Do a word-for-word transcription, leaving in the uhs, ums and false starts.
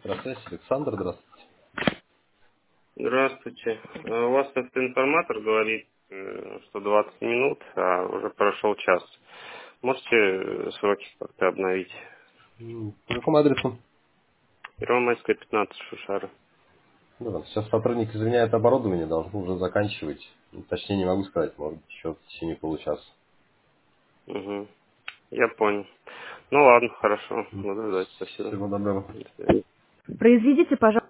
Здравствуйте, Александр, здравствуйте. Здравствуйте. Э, У вас автоинформатор говорит, э, что двадцать минут, а уже прошел час. Можете э, сроки как-то обновить? М, По какому адресу? Первомайская, пятнадцать, Шушара. Ну, ладно, сейчас сотрудник изменяет оборудование, должен уже заканчивать. Ну, точнее, не могу сказать, может быть, еще в течение получаса. Угу. Я понял. Ну ладно, хорошо. М, Буду ждать. Спасибо. Всего доброго. До свидания. Произведите, пожалуйста.